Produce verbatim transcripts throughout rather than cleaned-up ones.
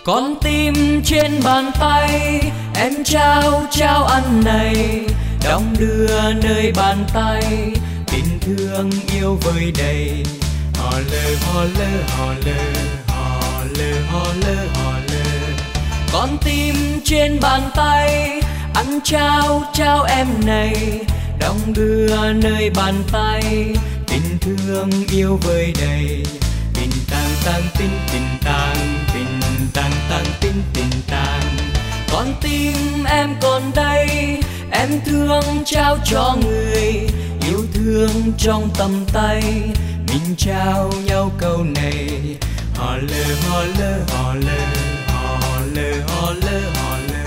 Con tim trên bàn tay em trao trao ăn này, đong đưa nơi bàn tay tình thương yêu vơi đầy. Hò lơ hò lơ hò lơ hò lơ hò lơ hò lơ. Con tim trên bàn tay anh trao trao em này, đong đưa nơi bàn tay tình thương yêu vơi đầy. Tình tang tang tình tình tang tình tang tang tình tình tang. Con tim em còn đây, em thương trao cho người, yêu thương trong tầm tay. Mình trao nhau câu này, hò lơ hò lơ hò lơ hò lơ hò lơ hò lơ.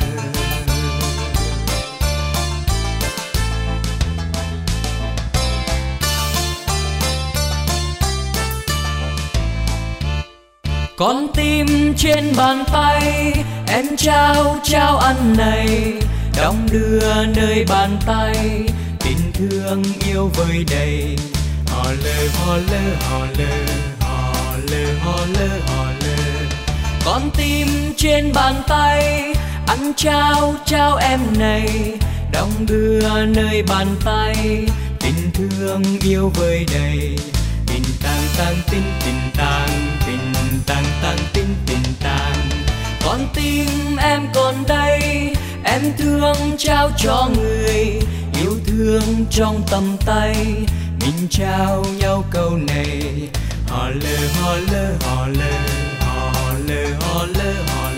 Con tim trên bàn tay em trao trao ăn này, đong đưa nơi bàn tay tình thương yêu vơi đầy. Hò lơ hò lơ hò lơ hò lơ hò lơ hò lơ. Con tim trên bàn tay anh trao trao em này, đong đưa nơi bàn tay tình thương yêu vơi đầy. Tình tang tang tình tình tang tình tang tang tình tình tang. Con tim em còn đây, em thương trao cho người, yêu thương trong tầm tay. Mình trao nhau câu này, hò lơ hò lơ hò lơ hò lơ hò lơ hò